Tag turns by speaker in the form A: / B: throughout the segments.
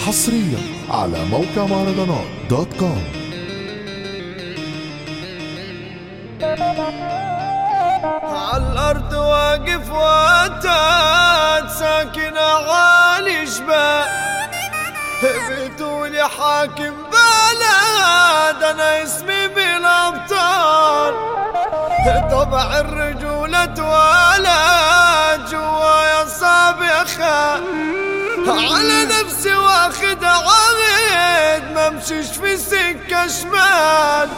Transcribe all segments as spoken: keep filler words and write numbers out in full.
A: حصريا على موقع مهرجانات دوت كوم.
B: عالأرض واقف واتات ساكن عالي جبال، بتقولي حاكم بلد أنا اسمي بالأبطال. طبع الرجولة اتولد جوايا صابخة، على نفسي واخد عهد ممشيش في سكة شمال.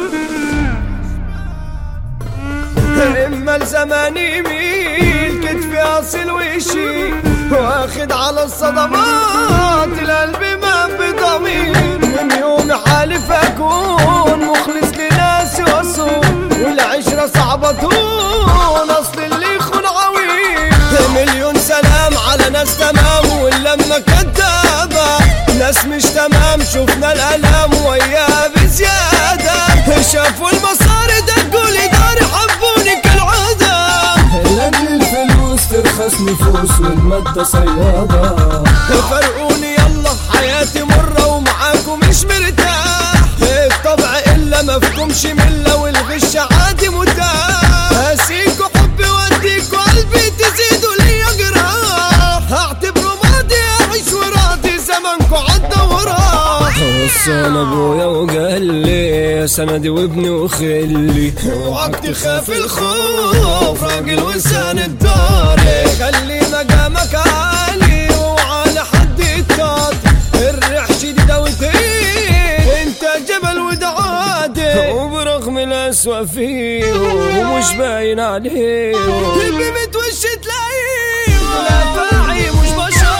B: اما الزمان يميل كتفي اصل وشي، واخد على الصدمات القلب ما بضمير. من يوم حالف اكون مخلص لناسي واصون، والعشرة صعبة تون اصل اللي يخون عويل. مليون سلام على ناس تمام واللمة كدابة، ناس مش تمام شفنا الالام وياها بزيادة. شافوا المصاري دقوا لي داري حبوني كالعادة،
C: لاجل الفلوس ترخص نفوس والمادة صيادة.
B: فرقوني يلا حياتي مرة ومعاكم مش مرتاح، الطبع إلا مفكمش ملة والغش عادي متاح. هسيكوا حبي واديكوا قلبي تزيدوا لي جراح، هعتبره ماضي أعيش وراضي زمنكوا عدى وراه.
C: وصان ابويا وقال لي سندي وابني وخلي،
B: اوعك تخاف الخوف راجل وسان الداري. خلي مقامك عالي وعلى حد الطاط، الريح شديدة وتقيل انت جبل ودعادي.
C: وبرغم الأسوأ فيه ومش باين عليه،
B: بمت وش تلاقيه لا فاعي مش بشر.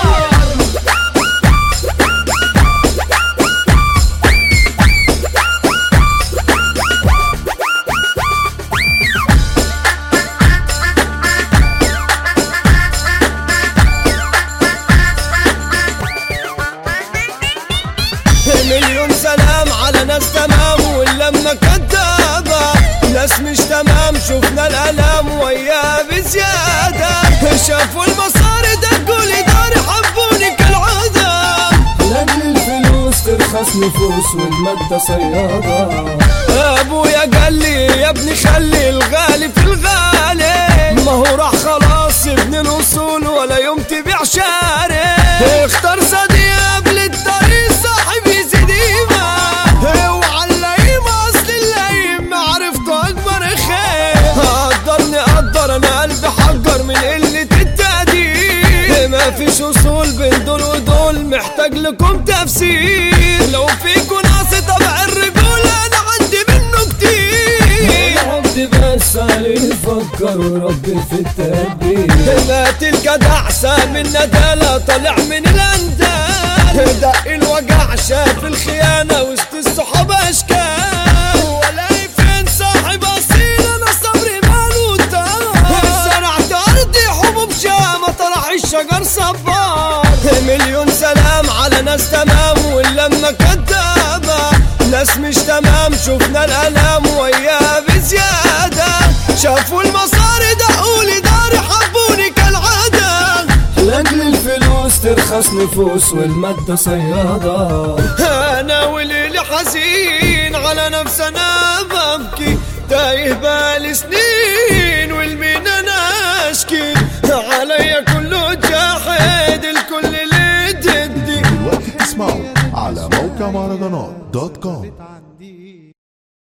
B: مليون سلام على ناس تمام واللمة كدابة، ناس مش تمام شفنا الألام وياها بزيادة. شافوا المصاري دقوا لي داري حبوني كالعادة،
C: لاجل الفلوس ترخص نفوس والمادة صيادة.
B: أبويا قال لي يا ابني خلي الغالي في الغالي، ما هو راح خلاص ابن الوصول ولا يوم تبيع شاري. اختار صديق قبل الطريق صاحب يزيد قيمة، وعلى اللئيمة أصل اللئيم معرفته أكبر خير. قدرني قدر أنا قلبي حجر من قلة التقدير، ما فيش وصول بين دول ودول محتاج لكم تفسير. لو فيكوا ناس طبع الرجولة أنا عندي منه كتير.
C: عبد بس عليه يفكر وربي في التدبير.
B: مات الجدع سام الندالة طالع من الأندال، دق الوجع شاف الخيانة وسط الصحاب أشكال. ولاقي فين صاحب أصيل أنا صبري ماله طال، زرعت أرضي حبوب شام طرح الشجر صبار. مليون سلام على ناس تمام واللمة كدابة، ناس مش تمام شفنا الألام وياها بزيادة. شافوا المصاري دقوا لي داري حبوني كالعادة،
C: لاجل الفلوس ترخص نفوس والمادة صيادة.
B: أنا وليلي حزين على نفسي أنا ببكي، تايه بالي سنين والمين أنا أشكي. عليا كله جاحد الكل اللي ضدي.
A: دلوقتي تسمعوا على موقع مهرجانات دوت كوم.